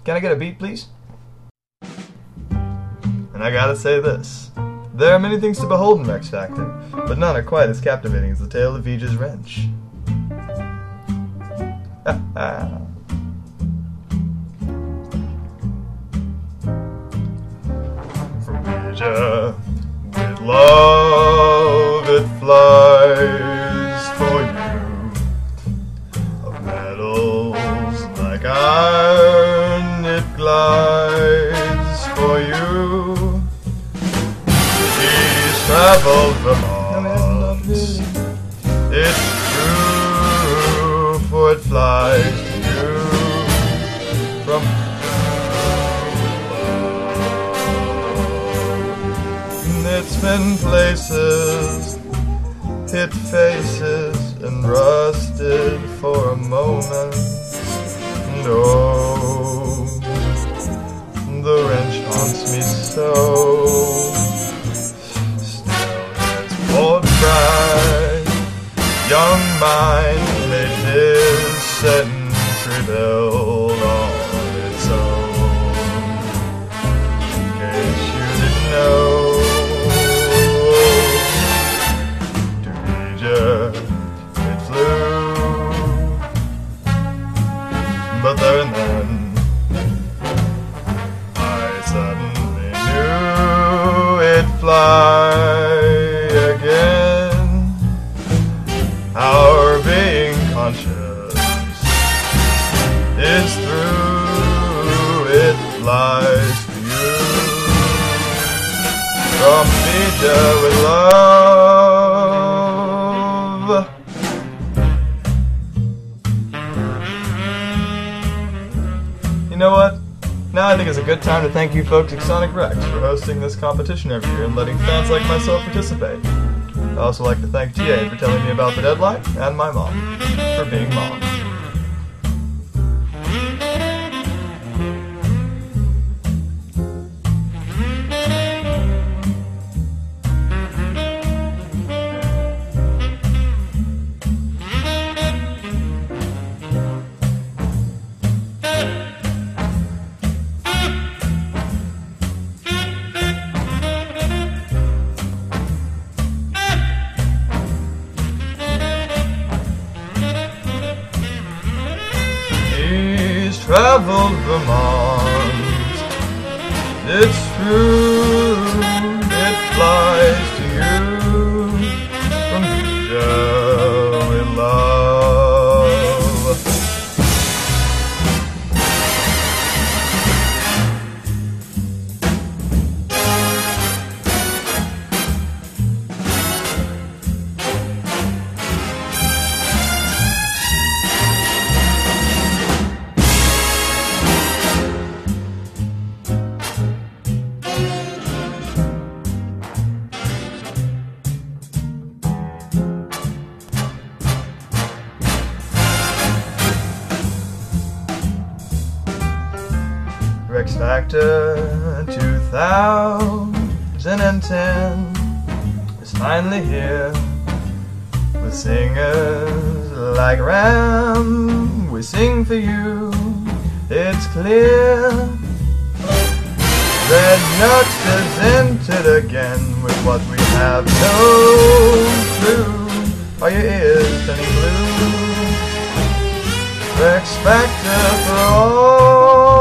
Can I get a beat, please? And I gotta say this. There are many things to behold in Rex Factor, but none are quite as captivating as the tale of Vija's wrench. From Vija, with love it flies for you. Of metals like iron it glides for you. He's traveled Vermont. It's true, for it flies to you from it's been places, hit faces, and rusted for a moment. No, the wrench haunts me so. Old pride, young mind made his century build on its own. In case you didn't know, to Vija it flew. But there and then, I suddenly knew it'd fly. Our being conscious is through, it flies to you. From Vija with love. You know what? Now I think it's a good time to thank you folks at Sonic Rex for hosting this competition every year and letting fans like myself participate. I'd also like to thank TA for telling me about the deadline, and my mom for being mom. Traveled Vermont, it's true, it flies to you from Vija with love. Rex Factor 2010 is finally here with singers like Ram. We sing for you, it's clear. Red Nux is entered again with what we have no clue. Are your ears turning blue? Rex Factor for all.